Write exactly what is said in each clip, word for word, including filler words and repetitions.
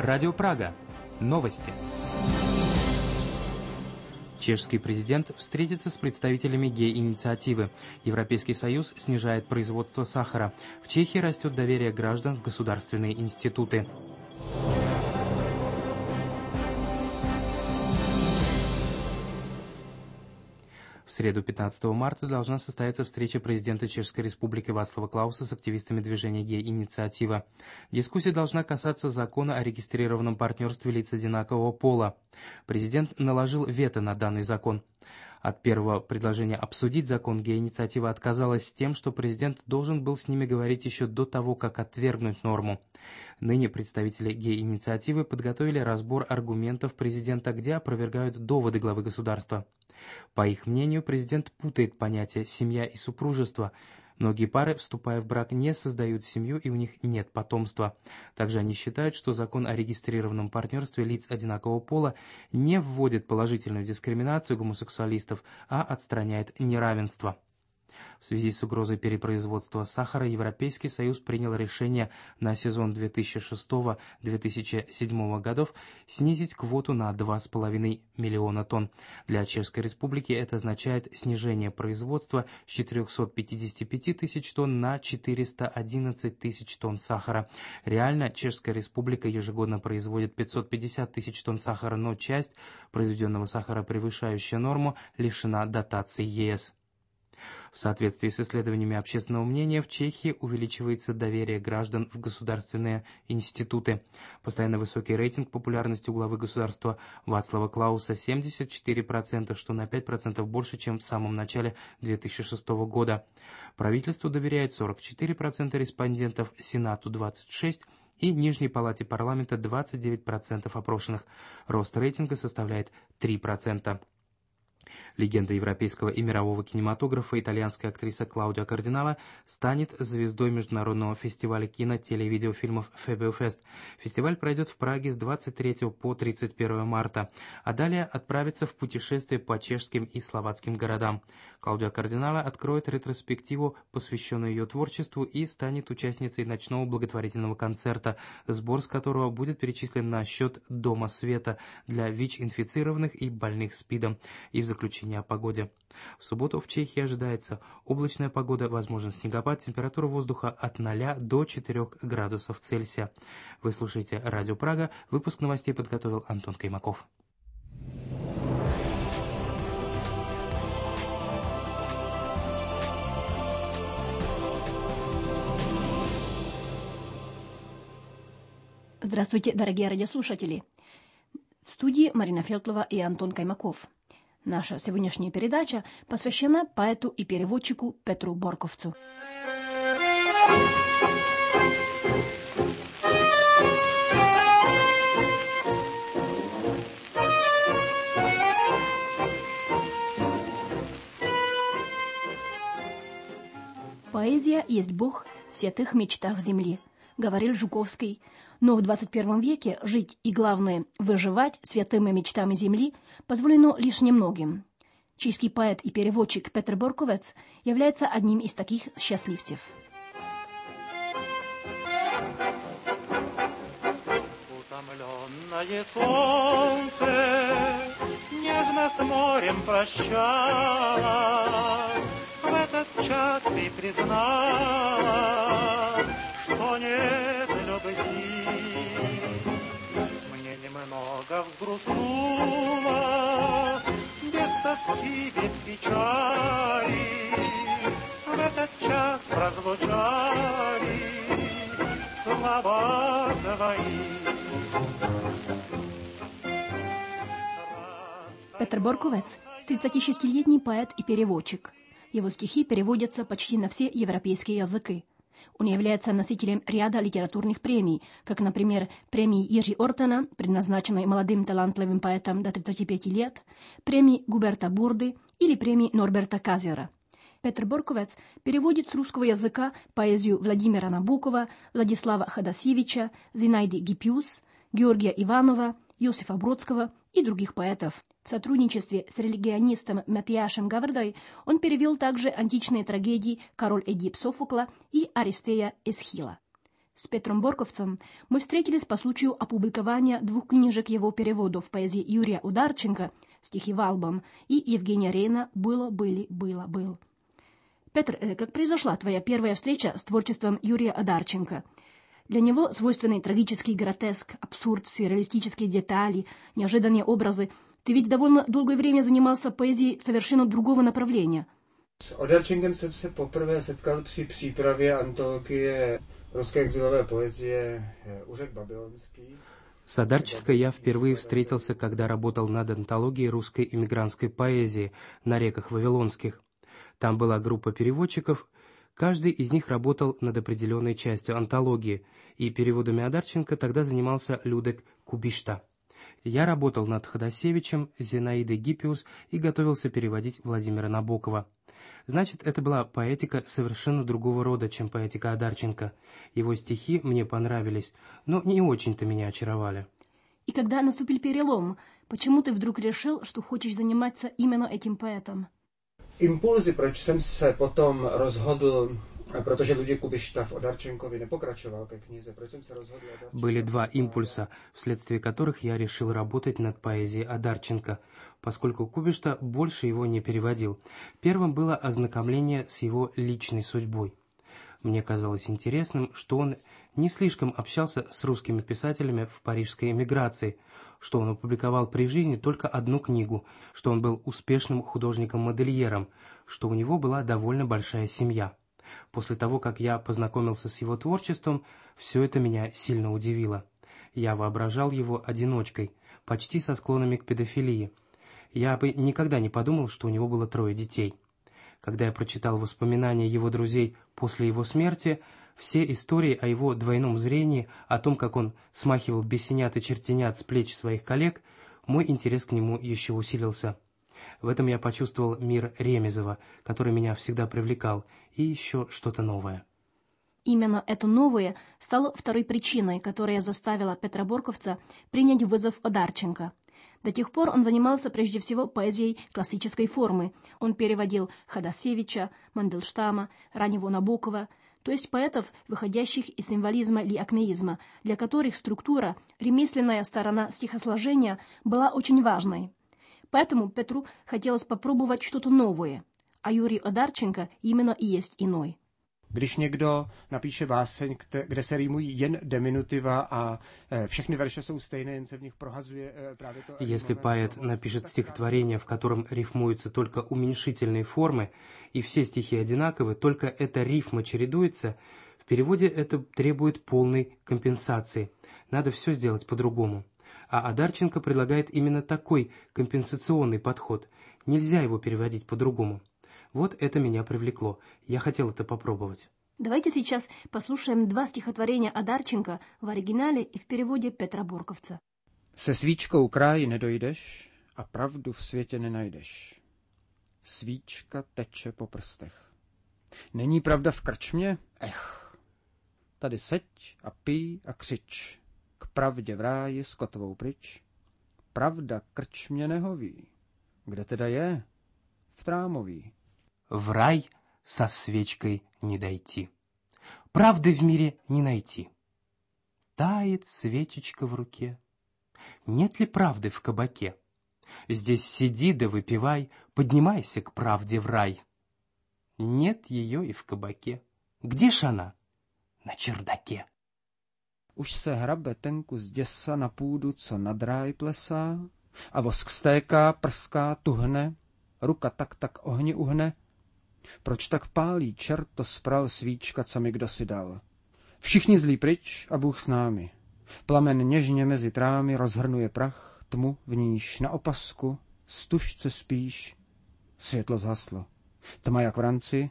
Радио Прага. Новости. Чешский президент встретится с представителями гей-инициативы. Европейский Союз снижает производство сахара. В Чехии растет доверие граждан в государственные институты. В среду пятнадцатого марта должна состояться встреча президента Чешской Республики Václava Klause с активистами движения «Гей-инициатива». Дискуссия должна касаться закона о регистрированном партнерстве лиц одинакового пола. Президент наложил вето на данный закон. От первого предложения обсудить закон гей-инициатива отказалась с тем, что президент должен был с ними говорить еще до того, как отвергнуть норму. Ныне представители гей-инициативы подготовили разбор аргументов президента, где опровергают доводы главы государства. По их мнению, президент путает понятия «семья» и «супружество». Многие пары, вступая в брак, не создают семью, и у них нет потомства. Также они считают, что закон о регистрированном партнерстве лиц одинакового пола не вводит положительную дискриминацию гомосексуалистов, а отстраняет неравенство. В связи с угрозой перепроизводства сахара Европейский Союз принял решение на сезон две тысячи шестого — две тысячи седьмого годов снизить квоту на два с половиной миллиона тонн. Для Чешской Республики это означает снижение производства с четырехсот пятидесяти пяти тысяч тонн на четыреста одиннадцать тысяч тонн сахара. Реально Чешская Республика ежегодно производит пятьсот пятьдесят тысяч тонн сахара, но часть произведенного сахара, превышающая норму, лишена дотаций ЕС. В соответствии с исследованиями общественного мнения, в Чехии увеличивается доверие граждан в государственные институты. Постоянно высокий рейтинг популярности у главы государства Václava Klause — семьдесят четыре процента, что на пять процентов больше, чем в самом начале две тысячи шестого года. Правительству доверяет сорок четыре процента респондентов, Сенату — двадцать шесть процентов и Нижней палате парламента двадцать девять процентов опрошенных. Рост рейтинга составляет три процента. Легенда европейского и мирового кинематографа, итальянская актриса Клаудиа Кардинала станет звездой международного фестиваля кино, теле- и видеофильмов Фебиофест. Фестиваль пройдет в Праге с двадцать третьего по тридцать первое марта, а далее отправится в путешествие по чешским и словацким городам. Клаудиа Кардинала откроет ретроспективу, посвященную ее творчеству, и станет участницей ночного благотворительного концерта, сбор с которого будет перечислен на счет Дома Света для ВИЧ-инфицированных и больных СПИДом. И в заключение о погоде. В субботу в Чехии ожидается облачная погода, возможен снегопад, температура воздуха от ноля до четырёх градусов Цельсия. Вы слушаете Радио Прага. Выпуск новостей подготовил Антон Каймаков. Здравствуйте, дорогие радиослушатели. В студии Марина Фельтлова и Антон Каймаков. Наша сегодняшняя передача посвящена поэту и переводчику Петру Борковцу. Поэзия есть Бог в святых мечтах земли, говорил Жуковский, но в двадцать первом веке жить и, главное, выживать святыми мечтами земли позволено лишь немногим. Чешский поэт и переводчик Петр Борковец является одним из таких счастливцев. Утомленное солнце нежно с морем прощалось, в этот час ты признала, что нет любви. Мне немного взгрустнуло, без тоски, без печали, в этот час прозвучали слова твои. Петр Борковец – тридцатишестилетний поэт и переводчик. Его стихи переводятся почти на все европейские языки. Он является носителем ряда литературных премий, как, например, премии Jiří Ortana, предназначенной молодым талантливым поэтам до тридцати пяти лет, премии Губерта Бурды или премии Норберта Казера. Петр Борковец переводит с русского языка поэзию Владимира Набокова, Владислава Ходосевича, Зинаиды Гиппиус, Георгия Иванова, Иосифа Бродского и других поэтов. В сотрудничестве с религионистом Матиашем Гаврдой он перевел также античные трагедии «Король Эдип» Софокла и «Аристея Эсхила». С Петром Борковцем мы встретились по случаю опубликования двух книжек его переводов поэзии Юрия Одарченко «Стихи Валбом» и Евгения Рейна «Было, были, было, был». Петр, как произошла твоя первая встреча с творчеством Юрия Одарченко? Для него свойственный трагический гротеск, абсурд, сюрреалистические детали, неожиданные образы. Ты ведь довольно долгое время занимался поэзией совершенно другого направления. S Одарченkem jsem se poprvé setkal při přípravě antologie ruské exilové poezie Úřad babylonský. С Одарченко я впервые встретился, когда работал над антологией русской иммигрантской поэзии на реках Вавилонских. Там была группа переводчиков, каждый из них работал над определенной частью антологии, и переводами Одарченко тогда занимался Людек Кубишта. Я работал над Ходосевичем, Зинаидой Гиппиус и готовился переводить Владимира Набокова. Значит, это была поэтика совершенно другого рода, чем поэтика Одарченко. Его стихи мне понравились, но не очень-то меня очаровали. И когда наступил перелом, почему ты вдруг решил, что хочешь заниматься именно этим поэтом? Impulzy, proč jsem se potom rozhodl, protože Luděk Kubišta v Одарченкове nepokračoval ke knize, proč jsem se rozhodl... Были два импульса, вследствие которых я решил работать над поэзией Одарченко, поскольку Кубишта больше его не переводил. Первым было ознакомление с его личной судьбой. Мне казалось интересным, что он не слишком общался с русскими писателями в парижской эмиграции, что он опубликовал при жизни только одну книгу, что он был успешным художником-модельером, что у него была довольно большая семья. После того, как я познакомился с его творчеством, все это меня сильно удивило. Я воображал его одиночкой, почти со склонами к педофилии. Я бы никогда не подумал, что у него было трое детей. Когда я прочитал воспоминания его друзей после его смерти, все истории о его двойном зрении, о том, как он смахивал бесенят и чертенят с плеч своих коллег, мой интерес к нему еще усилился. В этом я почувствовал мир Ремезова, который меня всегда привлекал, и еще что-то новое. Именно это новое стало второй причиной, которая заставила Петра Борковца принять вызов Одарченко. До тех пор он занимался прежде всего поэзией классической формы. Он переводил Ходосевича, Мандельштама, раннего Набокова, то есть поэтов, выходящих из символизма или акмеизма, для которых структура, ремесленная сторона стихосложения была очень важной. Поэтому Петру хотелось попробовать что-то новое, а Юрий Одарченко именно и есть иной. Když někdo napíše báseň, kde se rýmují jen diminutiva a všechny verše jsou stejné, jen se v nich prohazuje právě to... Если поэт напишет стихотворение, в котором рифмуются только уменьшительные формы, и все стихи одинаковы, только эта рифма чередуется, в переводе это требует полной компенсации. Надо все сделать по-другому. А Одарченко предлагает именно такой компенсационный подход. Нельзя его переводить по-другому. Вот это меня привлекло. Я хотел это попробовать. Давайте сейчас послушаем два стихотворения Одарченко в оригинале и в переводе Петра Борковца. Se svíčkou kráji nedojdeš a pravdu v světě nenajdeš. Svíčka teče po prstech. Není pravda v krčmě? Ech. Tady seď a pij a křič. K pravdě v ráji s kotvou pryč. Pravda krčmě nehoví. Kde teda je? V Trámoví. В рай со свечкой не дойти. Правды в мире не найти. Тает свечечка в руке. Нет ли правды в кабаке? Здесь сиди да выпивай, поднимайся к правде в рай. Нет ее и в кабаке. Где ж она? На чердаке. Už se hrabe ten kus děsa na půdu, co nad ráj plesá, a vosk stéká, prská, tuhne, ruka tak tak ohni uhne. Proč tak pálí čert to spral svíčka, co mi kdo si dal? Všichni zlí pryč a Bůh s námi. Plamen něžně mezi trámy rozhrnuje prach, tmu v níž na opasku, stužce spíš. Světlo zhaslo. Tma jak v ranci.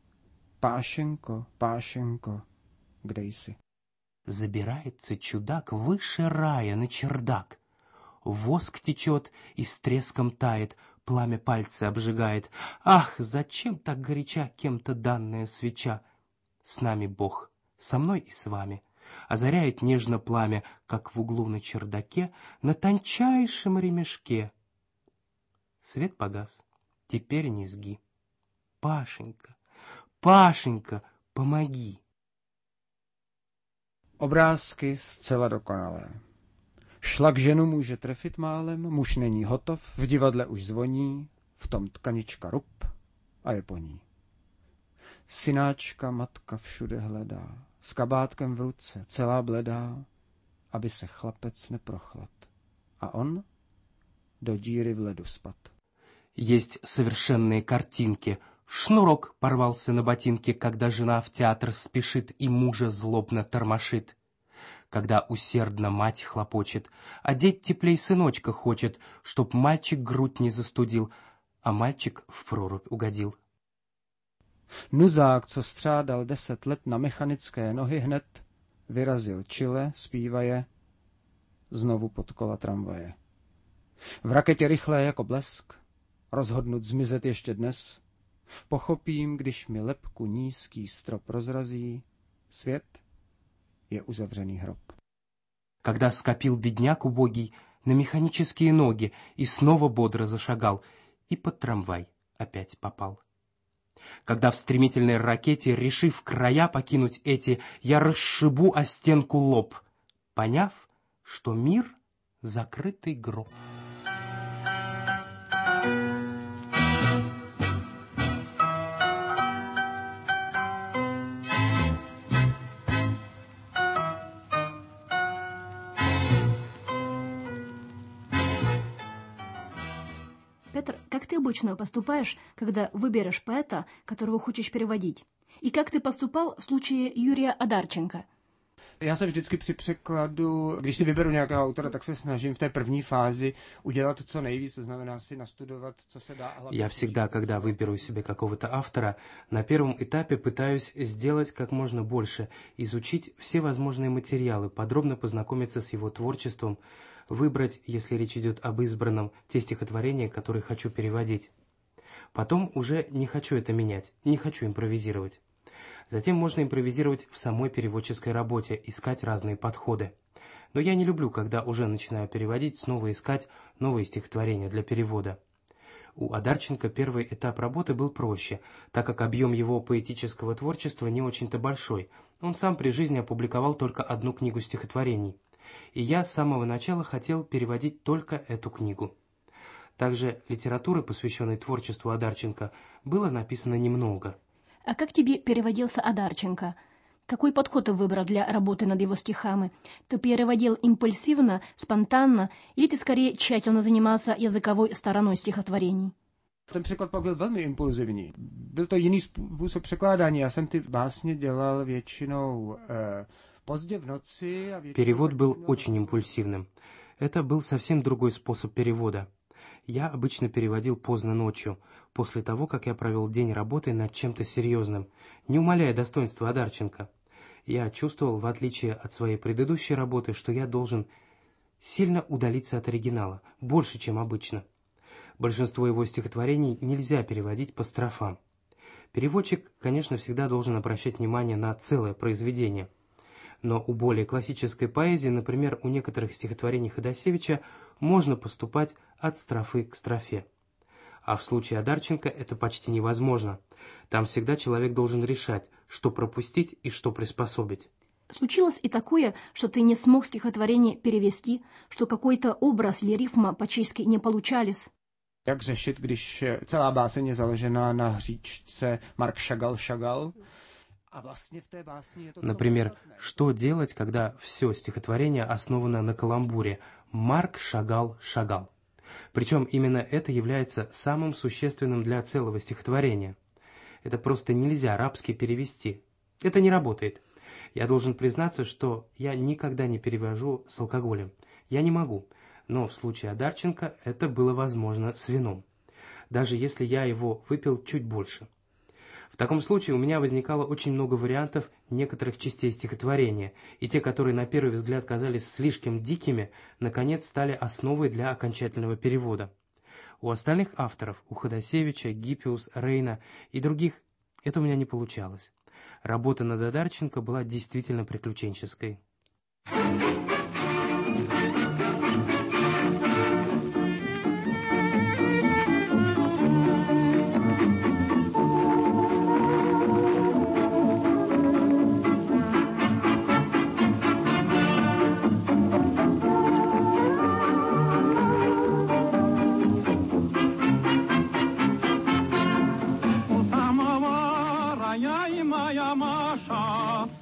Pášenko, Pášenko, kde jsi? Забирается чудак выше рая на чердак. Воск течет и с треском тает, пламя пальцы обжигает. Ах, зачем так горяча кем-то данная свеча? С нами Бог, со мной и с вами. Озаряет нежно пламя, как в углу на чердаке, на тончайшем ремешке. Свет погас, теперь низги. Пашенька, Пашенька, помоги. Obrázky zcela dokonalé. Šlak ženu může trefit málem, muž není hotov, v divadle už zvoní, v tom tkanička rup a je po ní. Synáčka matka všude hledá, s kabátkem v ruce, celá bledá, aby se chlapec neprochlad. A on до díry v ledu spad. Есть совершенные картинки. Шнурок порвался на ботинке, когда жена в театр спешит и мужа злобно тормошит. Когда усердно мать хлопочет, одеть теплей сыночка хочет, чтоб мальчик грудь не застудил, а мальчик в прорубь угодил. Nuzák, co střádal deset let na mechanické nohy, hned vyrazil čile, zpívaje, znovu pod kola tramvaje. V raketě rychlé jako blesk, rozhodnut zmizet ještě dnes, pochopím, když mi lebku nízký strop rozrazí, svět je uzavřený hrob. Когда скопил бедняк убогий на механические ноги и снова бодро зашагал, и под трамвай опять попал. Когда в стремительной ракете, решив края покинуть эти, я расшибу о стенку лоб, поняв, что мир — закрытый гроб. Петр, как ты обычно поступаешь, когда выберешь поэта, которого хочешь переводить? И как ты поступал в случае Юрия Одарченко? Já se vždycky při překladu, když si vyberu nějakého autora, tak se snažím v té první fázi udělat to co nejvíc, to znamená si nastudovat, co se dá. Я всегда, когда выберу себе какого-то автора, на первом этапе пытаюсь сделать как можно больше, изучить все возможные материалы, подробно познакомиться с его творчеством, выбрать, если речь идет об избранном, те стихотворения, которые хочу переводить. Потом уже не хочу это менять, не хочу импровизировать. Затем можно импровизировать в самой переводческой работе, искать разные подходы. Но я не люблю, когда уже начинаю переводить, снова искать новые стихотворения для перевода. У Одарченко первый этап работы был проще, так как объем его поэтического творчества не очень-то большой. Он сам при жизни опубликовал только одну книгу стихотворений. И я с самого начала хотел переводить только эту книгу. Также литературы, посвященной творчеству Одарченко, было написано немного. А как тебе переводился Одарченко? Какой подход ты выбрал для работы над его стихами? Ты переводил импульсивно, спонтанно, или ты скорее тщательно занимался языковой стороной стихотворений? Ten překlad pak byl velmi impulzivní. Byl to jiný způsob překládání. Já jsem ty básně dělal většinou eh, pozdě v noci. A většinou Перевод был очень импульсивным. Это был совсем другой способ перевода. Я обычно переводил поздно ночью, после того, как я провел день работы над чем-то серьезным, не умаляя достоинства Одарченко. Я чувствовал, в отличие от своей предыдущей работы, что я должен сильно удалиться от оригинала, больше, чем обычно. Большинство его стихотворений нельзя переводить по строфам. Переводчик, конечно, всегда должен обращать внимание на целое произведение. Но у более классической поэзии, например, у некоторых стихотворений Ходосевича, можно поступать от строфы к строфе. А в случае Одарченко это почти невозможно. Там всегда человек должен решать, что пропустить и что приспособить. Случилось и такое, что ты не смог стихотворение перевести, что какой-то образ или рифма по-чешски не получались? Jak řešit, když celá báseň je založená na hříčce Mark Chagall Chagall? Например, что делать, когда все стихотворение основано на каламбуре «Марк Шагал Шагал». Причем именно это является самым существенным для целого стихотворения. Это просто нельзя арабски перевести. Это не работает. Я должен признаться, что я никогда не перевожу с алкоголем. Я не могу. Но в случае Одарченко это было возможно с вином. Даже если я его выпил чуть больше. В таком случае у меня возникало очень много вариантов некоторых частей стихотворения, и те, которые на первый взгляд казались слишком дикими, наконец стали основой для окончательного перевода. У остальных авторов, у Ходосевича, Гиппиус, Рейна и других, это у меня не получалось. Работа над Одарченко была действительно приключенческой.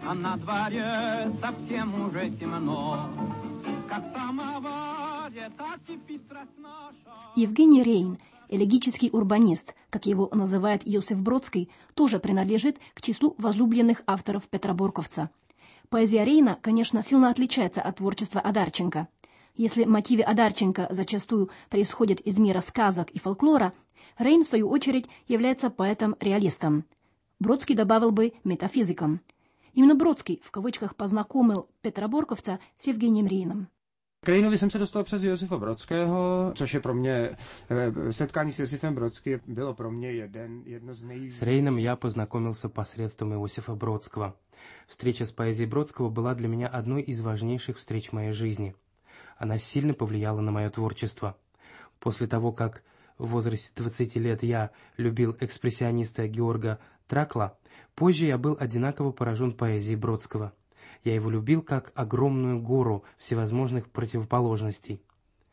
а на дворе совсем уже темно. Как в самоваре, так кипит страсть наша. Евгений Рейн, элегический урбанист, как его называет Иосиф Бродский, тоже принадлежит к числу возлюбленных авторов петробурковца. Поэзия Рейна, конечно, сильно отличается от творчества Одарченко. Если мотивы Одарченко зачастую происходят из мира сказок и фольклора, Рейн, в свою очередь, является поэтом-реалистом. Бродский добавил бы метафизиком. Именно Бродский в кавычках познакомил петробурковца с Евгением Рейном. K Rejnovi jsem se dostal přes Josifa Brodského, což je pro mě, setkání s Josifem Brodským bylo pro mě jeden, jedno z nej... С Рейном я познакомился посредством Иосифа Бродского. Встреча с поэзией Бродского была для меня одной из важнейших встреч в моей жизни. Она сильно повлияла на мое творчество. После того, как в возрасте двадцати лет я любил экспрессиониста Георга Тракла, позже я был одинаково поражен поэзией Бродского. Я его любил как огромную гору всевозможных противоположностей.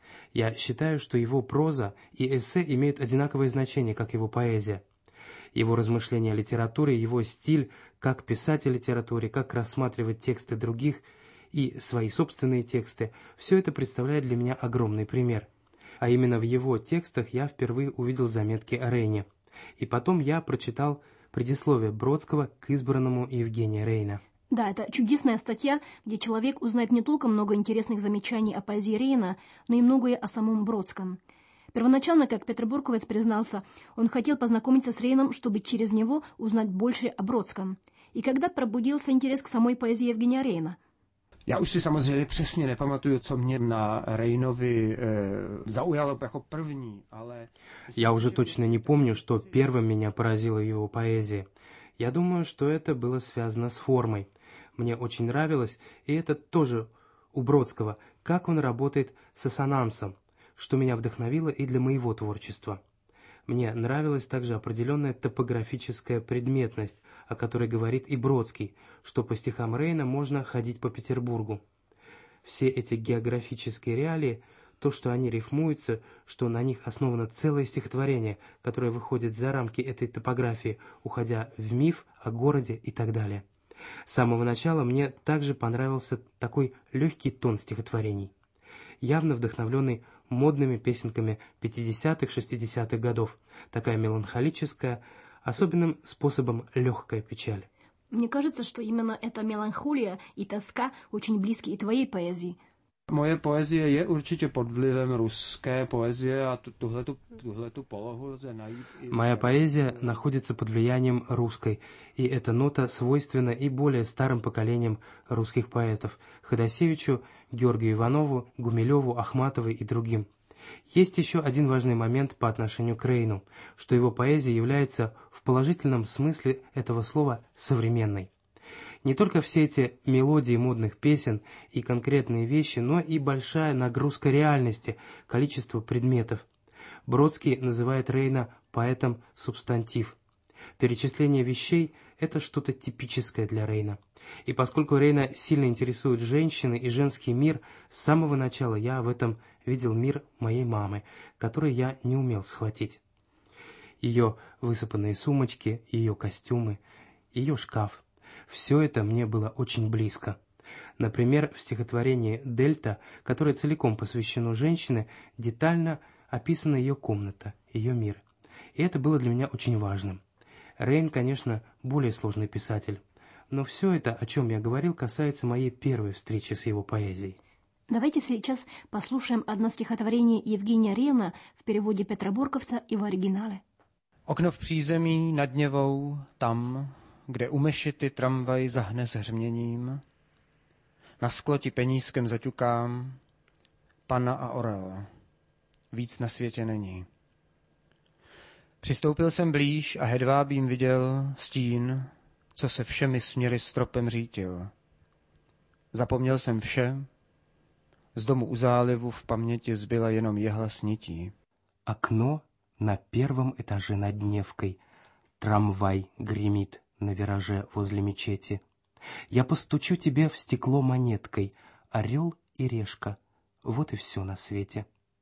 Я считаю, что его проза и эссе имеют одинаковое значение, как его поэзия. Его размышления о литературе, его стиль, как писать о литературе, как рассматривать тексты других и свои собственные тексты, все это представляет для меня огромный пример. А именно в его текстах я впервые увидел заметки о Рейне. И потом я прочитал предисловие Бродского к избранному Евгения Рейна. Да, это чудесная статья, где человек узнает не только много интересных замечаний о поэзии Рейна, но и многое о самом Бродском. Первоначально, как петробурковец признался, он хотел познакомиться с Рейном, чтобы через него узнать больше о Бродском. И когда пробудился интерес к самой поэзии Евгения Рейна? Já už si samozřejmě přesně nepamatuju, co mě na Rejnovi e, zaujalo jako první, ale... Я уже точно не помню, что первым меня поразило в его поэзии. Я думаю, что это было связано с формой. Мне очень нравилось, и это тоже у Бродского, как он работает с ассонансом, что меня вдохновило и для моего творчества. Мне нравилась также определенная топографическая предметность, о которой говорит и Бродский, что по стихам Рейна можно ходить по Петербургу. Все эти географические реалии, то, что они рифмуются, что на них основано целое стихотворение, которое выходит за рамки этой топографии, уходя в миф о городе и так далее. С самого начала мне также понравился такой легкий тон стихотворений, явно вдохновленный модными песенками пятидесятых-шестидесятых годов, такая меланхолическая, особенным способом легкая печаль. Мне кажется, что именно эта меланхолия и тоска очень близки и твоей поэзии. Moje poezie je určitě pod vlivem ruské poezie a tuhletu, tuhletu polohu lze najít. Моя поэзия находится под влиянием русской, и эта нота свойственна и более старым поколениям русских поэтов – Ходосевичу, Георгию Иванову, Гумилеву, Ахматовой и другим. Есть еще один важный момент по отношению к Рейну, что его поэзия является в положительном смысле этого слова современной. Не только все эти мелодии модных песен и конкретные вещи, но и большая нагрузка реальности, количество предметов. Бродский называет Рейна поэтом-субстантив. Перечисление вещей – это что-то типическое для Рейна. И поскольку Рейна сильно интересует женщины и женский мир, с самого начала я в этом видел мир моей мамы, который я не умел схватить. Ее высыпанные сумочки, ее костюмы, ее шкаф. Все это мне было очень близко. Например, в стихотворении «Дельта», которое целиком посвящено женщине, детально описана ее комната, ее мир. И это было для меня очень важным. Рейн, конечно, более сложный писатель, но все это, о чем я говорил, касается моей первой встречи с его поэзией. Давайте сейчас послушаем одно стихотворение Евгения Рейна в переводе петробурковца и в оригинале. Okno v přízemí nad Něvou, tam, kde u mešity tramvaj zahne s hřměním. Na sklo ti penízkem zaťukám, Panna a orel, víc na světě není. Přistoupil jsem blíž a hedvábím viděl stín, co se všemi směry stropem řítil. Zapomněl jsem vše, z domu u zálivu v paměti zbyla jenom jehla snití. Окно на первом этаже над Невкой, трамвай гремит на вираже возле мечети. Я постучу тебе в стекло монеткой, орел и решка, вот и все на свете.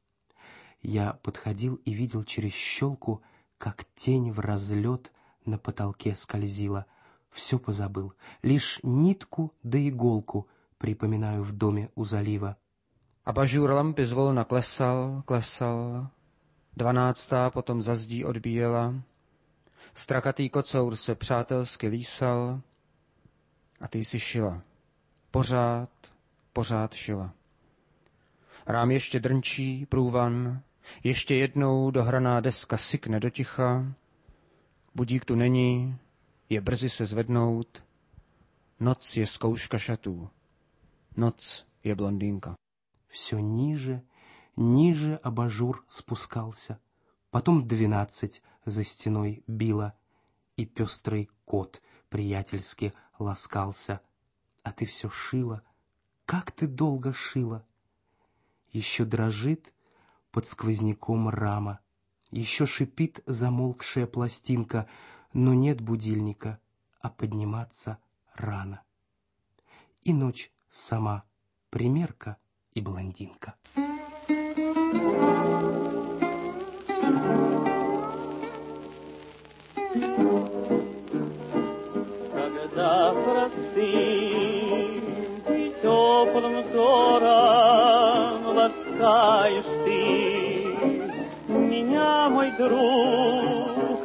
Я подходил и видел через щелку, как тень в разлет на потолке скользила, Все позабыл, лишь нитку да иголку припоминаю в доме у залива. Abažur lampy zvolna klesal, klesal, dvanáctá potom za zdí odbíjela, strakatý kocour se přátelsky lísal a ty si šila, pořád, pořád šila. Rám ještě drnčí průvan, ještě jednou dohraná deska sykne do ticha, budík tu není, je brzy se zvednout, noc je zkouška šatů, noc je blondýnka. Все ниже, ниже абажур спускался. Потом двенадцать за стеной било, и пестрый кот приятельски ласкался. А ты все шила, как ты долго шила. Еще дрожит под сквозняком рама, еще шипит замолкшая пластинка, но нет будильника, а подниматься рано. И ночь сама примерка и блондинка. Когда простым и теплым взором ласкаешь ты меня, мой друг,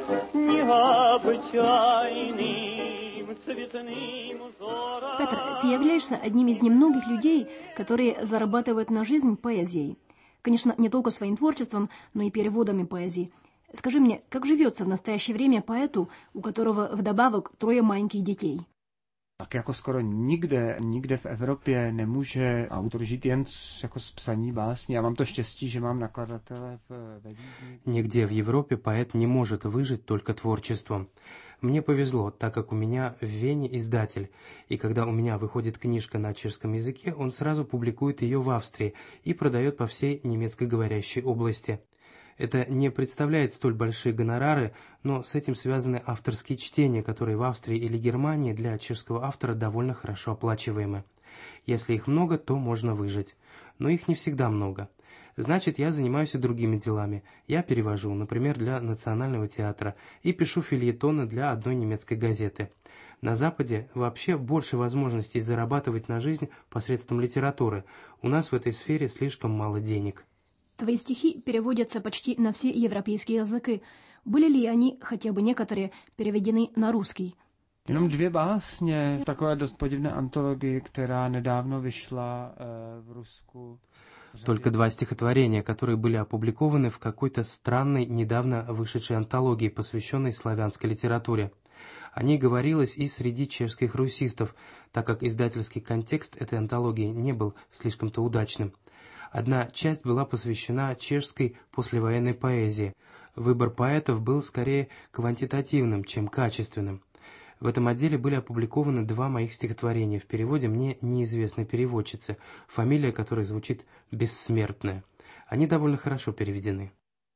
необычайным цветным узором. Петр, ты являешься одним из немногих людей, которые зарабатывают на жизнь поэзией. Конечно, не только своим творчеством, но и переводами поэзии. Скажи мне, как живется в настоящее время поэту, у которого вдобавок трое маленьких детей? Tak jako skoro nikde, nikde v Evropě nemůže autor žít jen z, jako z psaní básní. Já mám to štěstí, že mám nakladatele v, ve Vídni. Нигде в Европе поэт не может выжить только творчеством. Мне повезло, так как у меня в Вене издатель, и когда у меня выходит книжка на чешском языке, он сразу публикует ее в Австрии и продает по всей немецкоговорящей области. Это не представляет столь большие гонорары, но с этим связаны авторские чтения, которые в Австрии или Германии для чешского автора довольно хорошо оплачиваемы. Если их много, то можно выжить. Но их не всегда много. Значит, я занимаюсь и другими делами. Я перевожу, например, для Национального театра, и пишу фельетоны для одной немецкой газеты. На Западе вообще больше возможностей зарабатывать на жизнь посредством литературы. У нас в этой сфере слишком мало денег. Твои стихи переводятся почти на все европейские языky. Были ли они, хотя бы некоторые, переведены на русский? Jenom dvě básně v takové dost podivné antologii, která nedávno vyšla uh, v Rusku. Только два стихотворения, которые были опубликованы в какой-то странной, недавно вышедшей антологии, посвященной славянской литературе. О ней говорилось и среди чешских русистов, так как издательский контекст этой антологии не был слишком-то удачным. Одна часть была посвящена чешской послевоенной поэзии. Выбор поэтов был скорее квантитативным, чем качественным. В этом отделе были опубликованы два моих стихотворения в переводе мне неизвестной переводчицы, фамилия которой звучит «Бессмертная». Они довольно хорошо переведены.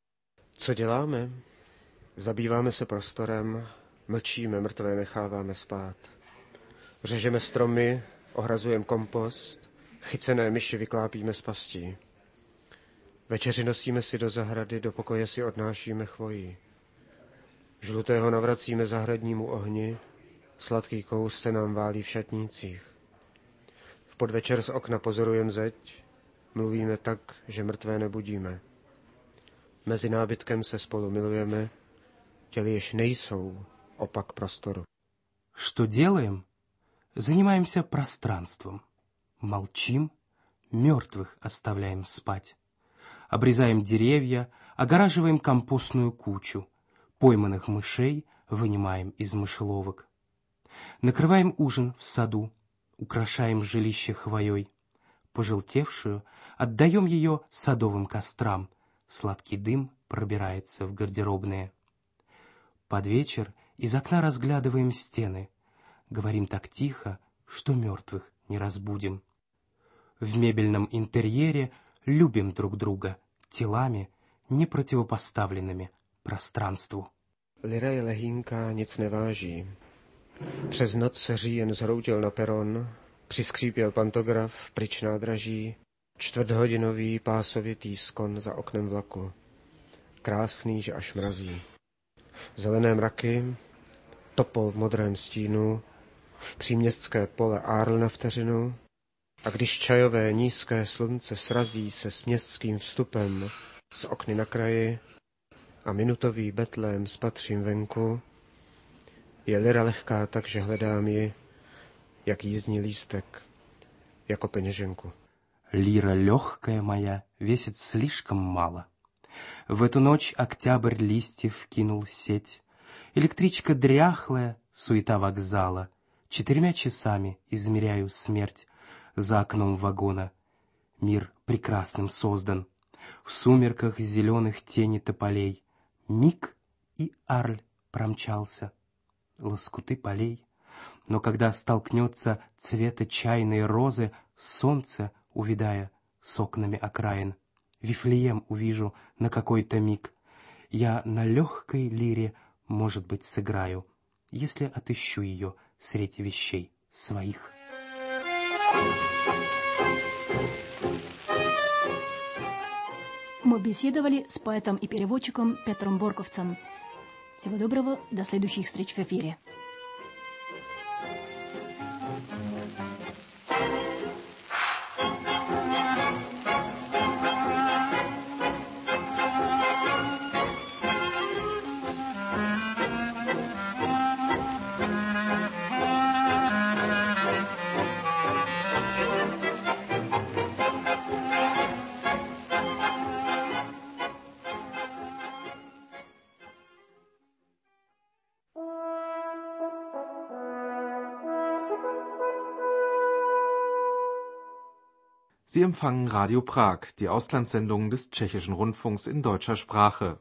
Co děláme? Zabýváme se prostorem, mlčíme, mrtvé necháváme spát. Řežeme stromy, ohrazujeme kompost, chycené myši vyklápíme z pastí. Večeři nosíme si do zahrady, do pokoje si odnášíme chvojí. Žlutého navracíme zahradnímu ohni, sladký kous se nám válí v šatnících. V podvečer z okna pozorujeme zeď, mluvíme tak, že mrtvé nebudíme. Mezi nábytkem se spolu milujeme, těli jež nejsou opak prostoru. Что делаем? Занимаемся пространством. Молчим, мертвых оставляем спать. Обрезаем деревья, огораживаем компостную кучу. Пойманных мышей вынимаем из мышеловок. Накрываем ужин в саду, украшаем жилище хвоей. Пожелтевшую отдаем ее садовым кострам. Сладкий дым пробирается в гардеробные. Под вечер из окна разглядываем стены. Говорим так тихо, что мертвых не разбудим. В мебельном интерьере любим друг друга телами, не противопоставленными пространству. Lira je lehínká, nic neváží. Přes noc se říjen zhroutil na peron, přiskřípěl pantograf, pryč nádraží, čtvrthodinový pásovitý skon za oknem vlaku. Krásný, že až mrazí. Zelené mraky, topol v modrém stínu, příměstské pole Arles na vteřinu, a když čajové nízké slunce srazí se s městským vstupem z okny na kraji a minutový Betlém spatřím venku, je lira lehká tak, že hledám ji, jak jízdní lístek, jako peněženku. Лира легкая моя весит слишком мало. В эту ночь октябрь листьев кинул сеть. Электричка дряхлая, суета вокзала. Четырьмя часами измеряю смерть за окном вагона. Мир прекрасным создан. В сумерках зеленых тени тополей. Миг, и Арль промчался. Лоскуты полей. Но когда столкнется цвета чайной розы солнце, увидая с окнами окраин, Вифлеем увижу на какой-то миг. Я на легкой лире, может быть, сыграю, если отыщу ее среди вещей своих. Мы беседовали с поэтом и переводчиком Петром Борковцем. Всего доброго, до следующих встреч в эфире. Sie empfangen Radio Prag, die Auslandssendung des Tschechischen Rundfunks in deutscher Sprache.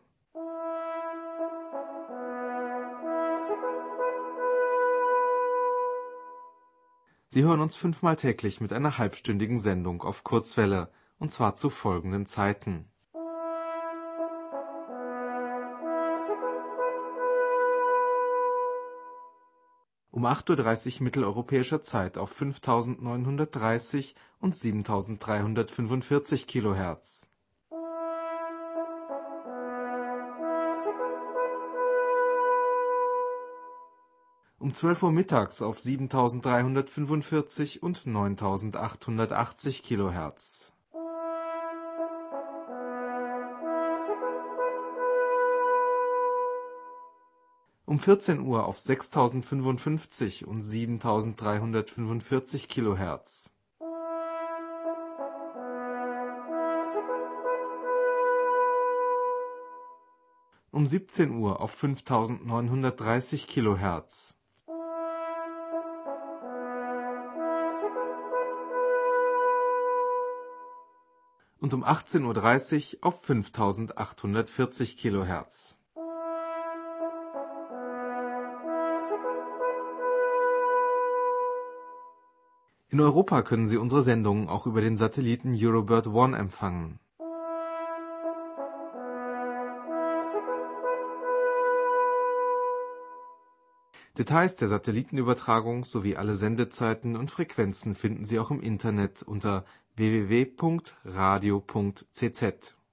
Sie hören uns fünfmal täglich mit einer halbstündigen Sendung auf Kurzwelle, und zwar zu folgenden Zeiten. Um acht Uhr dreißig mitteleuropäischer Zeit auf fünftausendneunhundertdreißig und siebentausenddreihundertfünfundvierzig Kilohertz. Um zwölf Uhr mittags auf siebentausenddreihundertfünfundvierzig und neuntausendachthundertachtzig Kilohertz. Um vierzehn Uhr auf sechstausendfünfundfünfzig und siebentausenddreihundertfünfundvierzig Kilohertz. Um siebzehn Uhr auf fünftausendneunhundertdreißig Kilohertz. Und um achtzehn Uhr dreißig auf fünftausendachthundertvierzig Kilohertz. In Europa können Sie unsere Sendungen auch über den Satelliten Eurobird One empfangen. Details der Satellitenübertragung sowie alle Sendezeiten und Frequenzen finden Sie auch im Internet unter w w w punkt radio punkt c z.